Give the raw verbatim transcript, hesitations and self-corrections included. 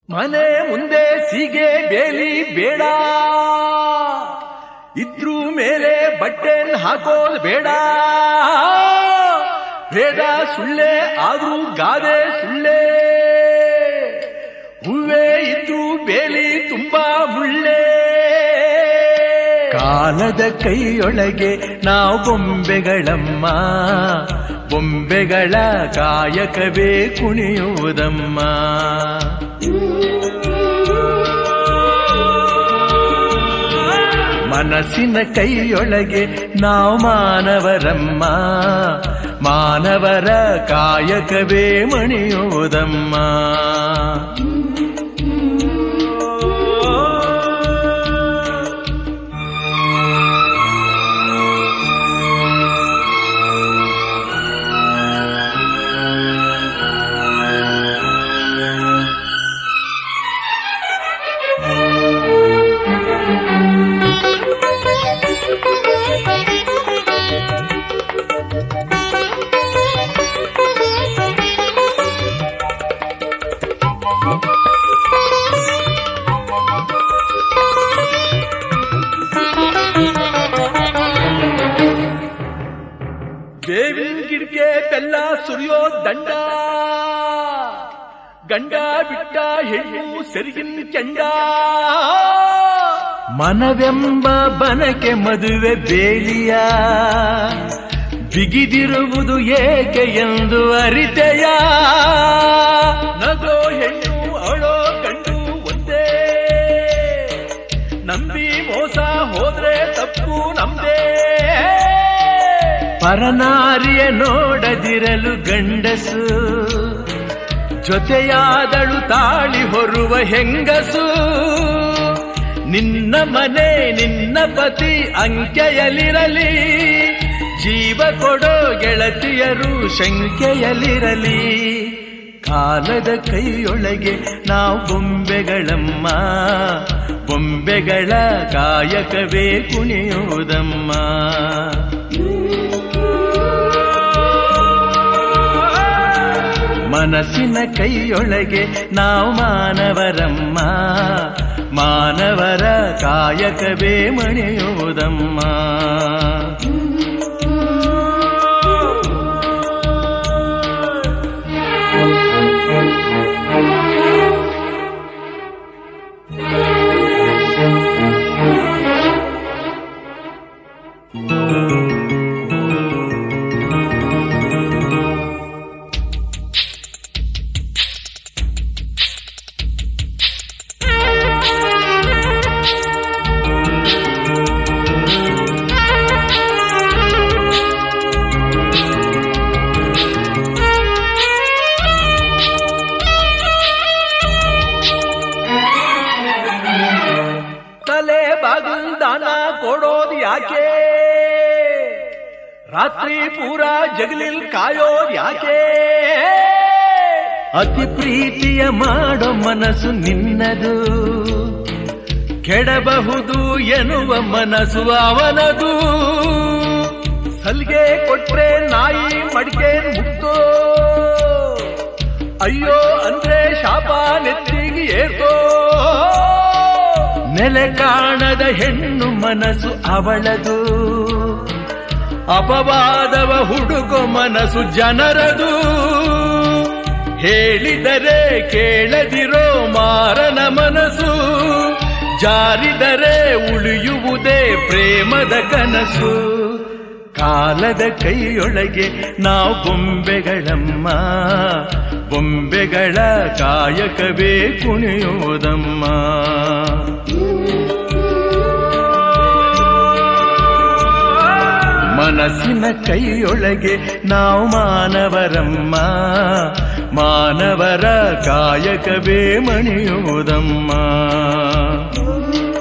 ಮನೆ ಮುಂದೆ ಸೀಗೆ ಬೇಲಿ ಬೇಡ, ಇದ್ರೂ ಮೇಲೆ ಬಟ್ಟೆನ್ ಹಾಕೋದು ಬೇಡ. ಬೇಡ ಸುಳ್ಳೆ ಆದ್ರೂ ಗಾದೆ ಸುಳ್ಳೆ, ಹೂವೇ ಇದ್ರೂ ಬೇಲಿ ತುಂಬಾ ಮುಳ್ಳೆ. ಕಾಲದ ಕೈಯೊಳಗೆ ನಾವು ಬೊಂಬೆಗಳಮ್ಮ, ಬೊಂಬೆಗಳ ಕಾಯಕವೇ ಕುಣಿಯುವುದಮ್ಮ. ಮನಸ್ಸಿನ ಕೈಯೊಳಗೆ ನಾವು ಮಾನವರಮ್ಮ, ಮಾನವರ ಕಾಯಕವೇ ಮಣಿಯುವುದಮ್ಮ. ಬೇವಿನ ಗಿಡಕ್ಕೆ ಬೆಲ್ಲ ಸುರಿಯೋ ದಂಡ, ಗಂಡ ಬಿಟ್ಟ ಹೆಣ್ಣು ಸೆರಗಿನ ಕೆಂಡ. ಮನವೆಂಬ ಬನಕೆ ಮದುವೆ ಬೇಲಿಯ, ಬಿಗಿದಿರುವುದು ಏಕೆ ಎಂದು ಅರಿತೆಯ. ನಗೋ ಹೆಣ್ಣು ಅಳೋ ಗಂಡು ಒಂದೇ, ನಂಬಿ ಮೋಸ ಹೋದ್ರೆ ತಪ್ಪು ನಮ್ದೇ. ಪರನಾರಿಯ ನೋಡದಿರಲು ಗಂಡಸು, ಜೊತೆಯಾದಳು ತಾಳಿ ಹೊರುವ ಹೆಂಗಸು. ನಿನ್ನ ಮನೆ ನಿನ್ನ ಪತಿ ಅಂಕೆಯಲಿರಲಿ, ಜೀವ ಕೊಡೋ ಗೆಳತಿಯರು ಶಂಕೆಯಲಿರಲಿ. ಕಾಲದ ಕೈಯೊಳಗೆ ನಾವು ಬೊಂಬೆಗಳಮ್ಮ, ಬೊಂಬೆಗಳ ಕಾಯಕವೇ ಕುಣಿಯುವುದಮ್ಮ. ಮನಸ್ಸಿನ ಕೈಯೊಳಗೆ ನಾವು ಮಾನವರಮ್ಮ, ಮಾನವರ ಕಾಯಕವೇ ಮಣಿಯುವುದಮ್ಮ. ತಲೆ ಬಾಗಿಲ್ ದಾನ ಕೊಡೋದು ಯಾಕೆ, ರಾತ್ರಿ ಪೂರ ಜಗಲಿಲ್ ಕಾಯೋದು ಯಾಕೆ. ಅತಿ ಪ್ರೀತಿಯ ಮಾಡೋ ಮನಸ್ಸು ನಿನ್ನದು, ಕೆಡಬಹುದು ಎನ್ನುವ ಮನಸ್ಸು ಅವನದು. ಸಲ್ಗೆ ಕೊಟ್ರೆ ನಾಯಿ ಮಡಿಕೆ ಮುಗ್ದೋ, ಅಯ್ಯೋ ಅಂದ್ರೆ ಶಾಪ ನೆತ್ತಿಗೆ ಏರ್ಕೋ. ನೆಲೆ ಕಾಣದ ಹೆಣ್ಣು ಮನಸ್ಸು ಅವಳದು, ಅಪವಾದವ ಹುಡುಕೋ ಮನಸ್ಸು ಜನರದು. ಹೇಳಿದರೆ ಕೇಳದಿರೋ ಮಾರನ ಮನಸ್ಸು, ಜಾರಿದರೆ ಉಳಿಯುವುದೇ ಪ್ರೇಮದ ಕನಸು. ಕಾಲದ ಕೈಯೊಳಗೆ ನಾವು ಬೊಂಬೆಗಳಮ್ಮ, ಬೊಂಬೆಗಳ ಕಾಯಕವೇ ಕುಣಿಯುವುದಮ್ಮ. ಮನಸ್ಸಿನ ಕೈಯೊಳಗೆ ನಾವು ಮಾನವರಮ್ಮ, ಮಾನವರ ಕಾಯಕವೇ ಮಣಿಯುವುದಮ್ಮ.